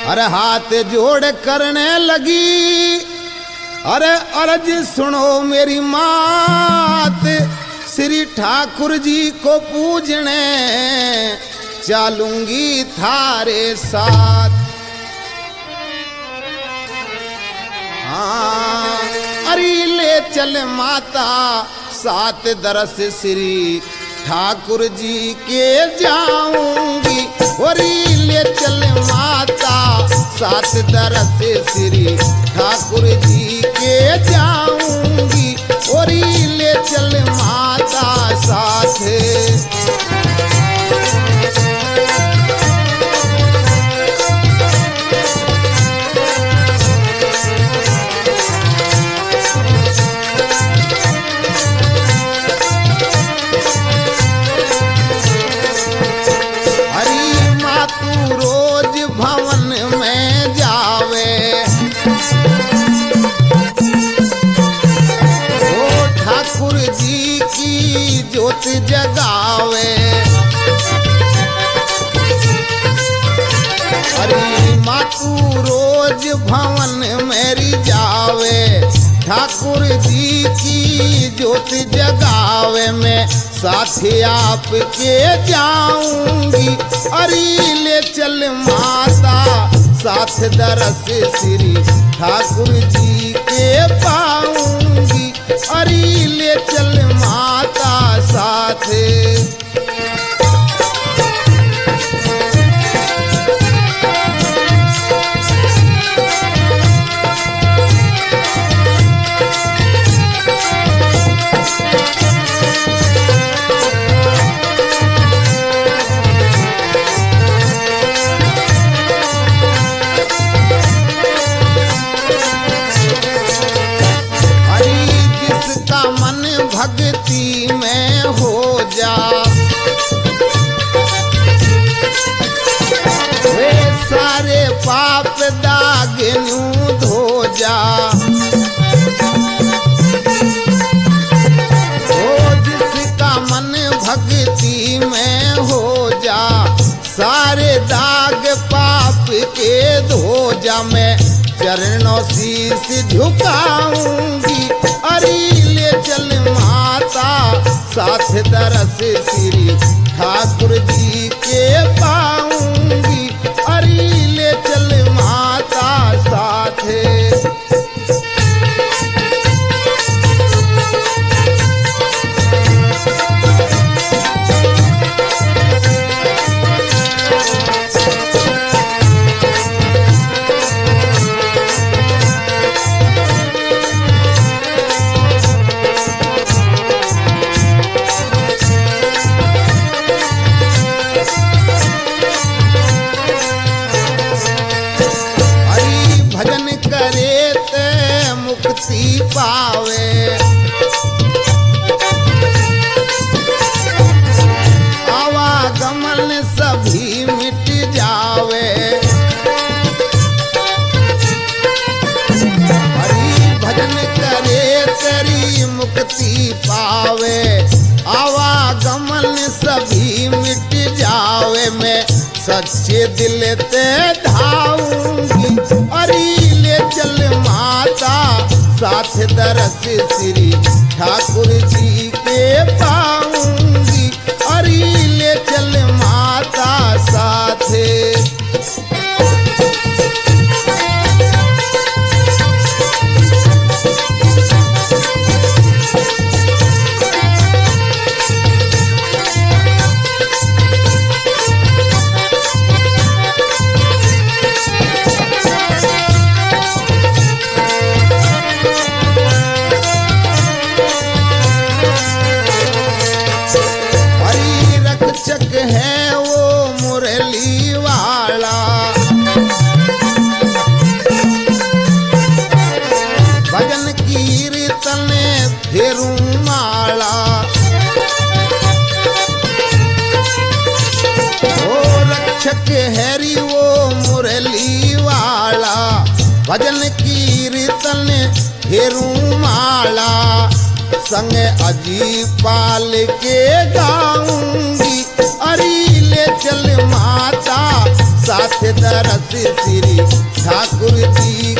अरे हाथ जोड़ करने लगी, अरे अर्ज सुनो मेरी मात, श्री ठाकुर जी को पूजने चलूंगी थारे साथ। हाँ अरे ले चल माता सात दरस श्री ठाकुर जी के जाऊंगी, और ले चल माता सात दरस श्री ठाकुर जी के जाऊंगी, और ले चल माता साथ। जोत जगावे, अरे मातू रोज भवन मेरी जावे, ठाकुर जी की जोत जगावे, मैं साथ आपके जाऊंगी, अरे ले चल माता साथ दरस श्री ठाकुर जी के पाऊंगी, अरे ले चल माता साथ। भक्ति में हो जा, वे सारे पाप दाग न्यू धो जा, ओ जिसका मन भक्ति में हो जा, सारे दाग पाप के धो जा, मैं चरणों शीश झुकाऊंगी, अरे ले चल माता साथ दरस श्री ठाकुर जी के पाऊंगी, अरे ले चल माता साथ। मुक्ति पावे, आवागमन सभी मिट जावे, हरि भजन करे तेरी मुक्ति पावे, आवागमन सभी मिट जावे, मैं सच्चे दिल ते धाऊंगी, अरे ले चल माता साथ दरस श्री ठाकुर जी के पाऊंगी, अरे ले चल माता साथ। है वो मुरली वाला, भजन कीर्तन फेरू माला, ओ रक्षक हैरी वो मुरली वाला, भजन कीर्तन फेरू माला, संग अजी पाल के गाऊंगी, अरे ले चल माता साथ दरस श्री ठाकुर जी